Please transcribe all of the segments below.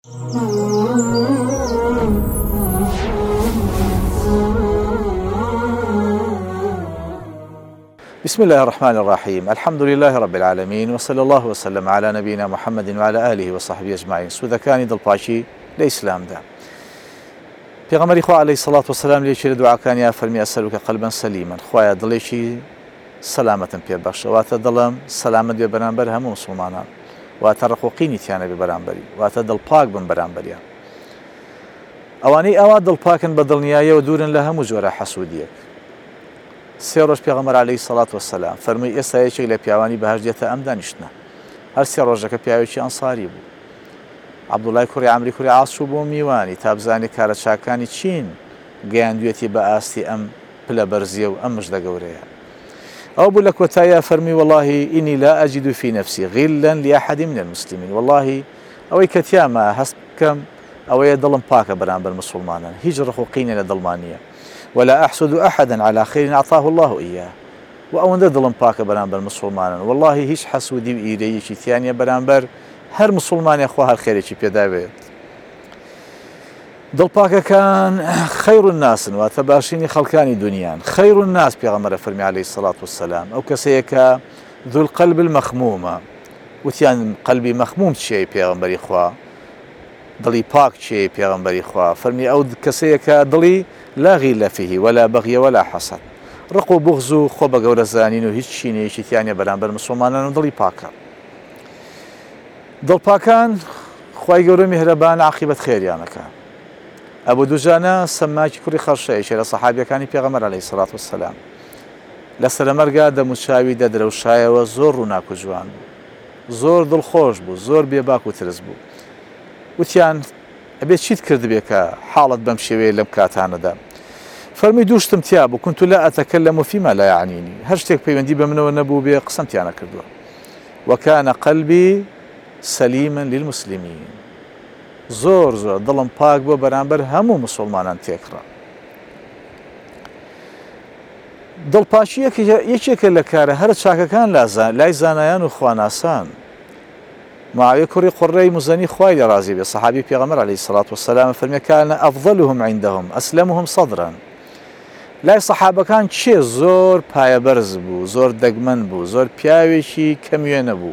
بسم الله الرحمن الرحيم. الحمد لله رب العالمين، وصلى الله وسلم على نبينا محمد وعلى آله وصحبه أجمعين. سودەکانی دڵپاچی لە ئیسلامدا پێغەمبەری خوا عەلەیهی سەڵات وسەلام لێکی لە دوعاکانیان فەرمی ئەسەلوکە قەلبەن سەلیمەن، خوایە دڵێکی سەلامەتم پێبەخشە، واتە دڵم سەلامەت بێ بەرامبەر هەموو موسڵمانان، واتە ڕقوقینی تیانە بێ بەرامبەری، واتە دڵپاک بن بەرامبەریان. ئەوانەی ئەوا دڵپاکن بە دڵنیاییەوە دوورن لە هەموو جۆرە حەسوودیەک. سێ ڕۆژ پێغەمبەر عەلەیهی سەڵات وسەلام فەرمووی ئێستا یەکێک لە پیاوانی بەهەشت دێتە ئەم دانیشتنە. هەر سێ ڕۆژەکە پیاوێکی ئەنساری بوو. عەبدوڵای کوڕی عەمری کوڕی عاس چوو بۆ میوانی تا بزانێ کارە چاکانی چین گەیاندوێتی بە ئاستی ئەم پلە بەرزیە و ئەم مژدە گەورەیە. ئەو بوو لە کۆتاییە فەرمی واللهی ئینی لا ئەجید فی نەفسی غیلا لأحد من المسلمین، واللهی ئەوەی کە تیامە هەست بکەم ئەوەیە دڵم پاکە بەرامبەر موسڵمانان، هیچ ڕقوقینە لە دڵمان نییە. ولا أحسد أحدا على خير أعطاه الله إياه. وأوندە دڵم پاکە بەرامبەر مسلمانان، واللهی هیچ حەسوودی و ئیرەیەکی تیانە بەرامبەر هەر مسلمانێک خوا هەر خێرێکی پێداوێت. دڵپاکەکان خەیر الناسن، واتە باشینی خەڵکانی دنیان. خەیر الناس پێغەمبەر فەرمی عەلەیهی سەڵات وسەلام ئەو کەسەیە کە ذو القلب المەخمومە. وتیان قەلبی مەخموم چیەی پێغەمبەری خوا؟ دڵی پاک چیەی پێغەمبەری خوا؟ فەرمی ئەو کەسەیە کە دڵی لا غیل فیه ولا بغی ولا حسد، ڕق و بغز و خۆ بە گەورە زانین و هیچ چینەیەکی تیانە بەرامبەر مسلمانان و دڵی پاکە. دڵپاکان خوای گەورە میهرەبان عاقیبەت خێریانەکە. ئەبوو دوجانە سەماکی کوڕی خەرشەیەکێ لە سەحابیەکانی پێغەمبەر عەلەیهی سەڵات وسەلام لە سەرەمەرگا دەموچاوی دەدرەوشایەوە، زۆر ڕووناک و جوان بوو، زۆر دڵخۆش بوو، زۆر بێباک و ترس بوو. وتیان ئەبێ چیت کردبێ کە حاڵت بەم شێوەیە لەم کاتانەدا؟ فەرمی دووشتم تیا بوو، كنت لا أتكلم فيما لا يعنيني، هەر شتێک پەیوەندی بە منەوە نەبوو بێ قسەم تیانە کردووە. وكان قلبي سليما للمسلمين، زۆر دڵم پاک بووە بەرامبەر هەموو مسلمانان تێکڕا. دڵپاچی یەکێکە لە کارە هەر چاکەکان لای زانایان و خواناسان. معاویە کوڕی قوڕەی مزەنی خوای لێ ڕازی بێ، سەحابی پێغەمبەر عەلەیهی سەڵات وسەلام فەرمێ کان ئەفضەلهم عیندەهم ئەسلەمهم صەدرا. لای سەحابەکان چێ زۆر پایەبەرز بوو، زۆر دەگمەن بوو، زۆر پیاوێکی کەموێنە بوو.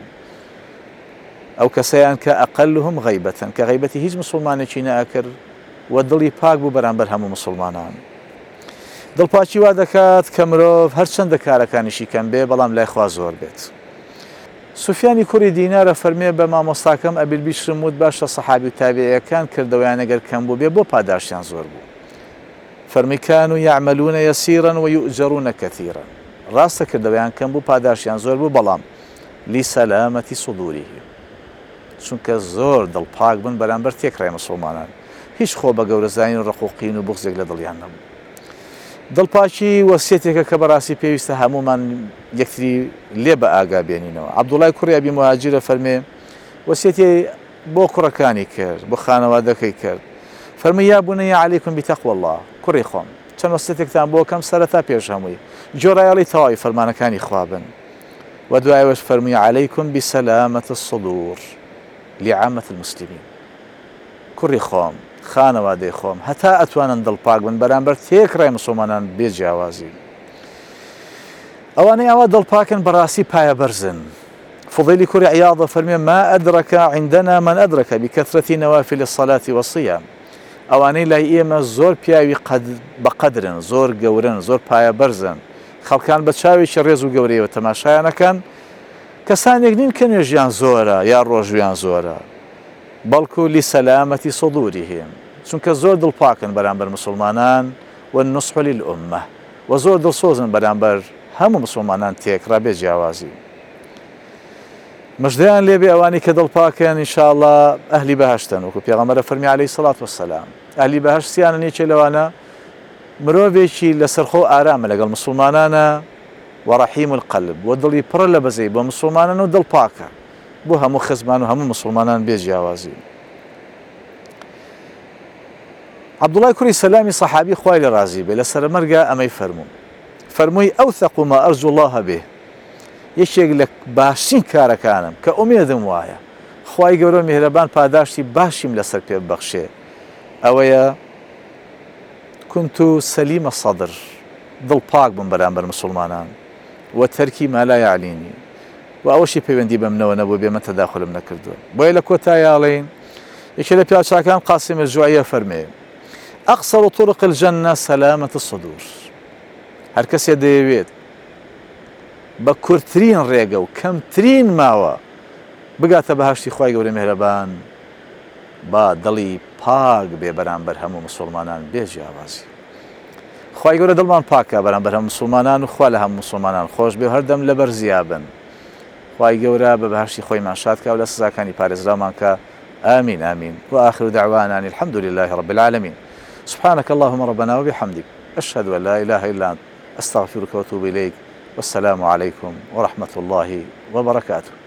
ئەو کەسەیان کە ئەقەلهم غەیبەتەن، کە غەیبەتی هیچ مسلمانێکی نەئەکرد و دڵی پاک بوو بەرامبەر هەموو مسلمانان. دڵپاچی وا دەکات کە مرۆڤ هەرچەندە کارەکانیشی کەم بێ بەڵام لای خوا زۆر بێت. سوفیانی کوڕی دینارە فەرمێ بە مامۆستاکەم ئەبیلبیشرم وت باشە سەحابی و تابعیەکان کردەوەیان ئەگەر کەم بوو بێ بۆ پاداشتیان زۆر بوو. فەرمی كانوا يعملون يسيرا ويؤجرون كثيرا. ڕاستە کردەوەیان کەم بوو پاداشتیان زۆر بوو، بەڵام لسەلامەتی صدوریه، چونکە زۆر دڵپاک بن بەرامبەر تێکڕای مسلمانان، هیچ خۆ بە گەورەزانی و ڕقوقین و بغزێک لە دڵیان نەبوو. دڵپاچی وەسیەتێکە کە بەڕاستی پێویستە هەمومان یەکتری لێ بە ئاگا بێنینەوە. عەبدوڵای کوڕی ئەبی موهاجرە فەرمێ وەسیەتی بۆ کوڕەکانی کرد، بۆ خانەوادەکەی کرد. فەرمی یا بونەیە عەلەیکم بتەقوە الله، کوڕی خۆم چەند وەسیەتێکتان بۆ کەم سەرەتا پێش هەمووی جۆرایەڵی تەواوی فەرمانەکانی خوا بن، و دوایەوەش فەرمی عەلەیکم بسەلامەت الصدور لعامة المسلمين. کوڕی خۆم، خانەوادەی خۆم هەتا ئەتوانن دڵپاک بن بەرامبەر تێکڕای مسلمانان بێ جیاوازی. ئەوانەی ئەوە دڵپاکن بەڕاستی پایەبەرزن. فضیلی کوڕی عیاضە فەرمێ ما ئەدرەکە عندنا من ئەدرەکە بکەثرەتی نەوافل الصلاة والصيام. ئەوانەی لای ئێمە زۆر پیاوی بەقەدرن، زۆر گەورن، زۆر پایەبەرزن، خەڵکان بە چاوێکی ڕێز و گەورەیەوە تەماشایانەکەن، کەسانێک نین کە نوێژیان زۆرە یا ڕۆژویان زۆرە، بەڵکو لسەلامەتی صدوریهم، چونکە زۆر دڵپاکن بەرامبەر مسلمانان والنصح للأمة، و زۆر دڵسۆزن بەرامبەر هەموو مسلمانان تێکڕا بێ جیاوازی. مژدەیان لێبێ ئەوانی کە دڵپاکن ئینشاءڵڵا ئەهلی بەهەشتن، وەکو پێغەمبەر فەرمی عەلەیهی سەڵات وسەلام. ئەهلی بەهەشت سیانە یەکێ لەوانە مرۆڤێکی لەسەرخۆ ئارامە لەگەڵ مسلمانانە و ڕەحیم القەلب، و دڵی پڕە لە بەزەی بۆ مسلمانان و دڵپاکە بۆ هەموو خزمان و هەموو مسلمانان بێ جیاوازی. عەبدوڵای کوڕی سەلامی سەحابی خوای لێ ڕازی بێ لە سەرمەرگا ئەمەی فەرمووی ئەوثەق ما ئەرجو الله بێ، یەکێک لە باشترین کارەکانم کە ئومێدم وایە خوای گەورە میهرەبان پاداشتی باشیم لەسەر پێ ببەخشێ ئەوەیە كنت سليم الصدر دڵ پاک بم بەرامبەر مسلمانان و تەرکی ما لا يعنيني و ئەوەشی پەیوەندی بەمنەوە نەبوو بێمە تەداخلم نەکردووە بۆیە لە کۆتاییاڵێن یەکێ لە پیاچاکان قاسم الجوعیە فەرمێ أقصر طرق الجنة سلامة الصدور هەر کەسێ دەیەوێت بە کورتترین ڕێگە و کەمترین ماوە بگاتە بەهشتی خوای گەورەی میهرەبان با دڵی پاک بێ بەرامبەر هەموو مسلمانان بێجیاوازی خوای گەورە دڵمان پاکە بەرامبەر هەموو مسلمانان و خوا لە هەموو مسلمانان خۆش بێ هەردەم لەبەر زیابن خوای گەورە بە بەهشتی خۆیمان شادکە و لە سزاکانی پارێزرامان کە آمين آمين وآخر دعوانا أن الحمد لله رب العالمين سبحانك اللهم ربنا وبحمدك أشهد أن لا إله إلا أنت أستغفرك وأتوب إليك والسلام عليكم ورحمة الله وبركاته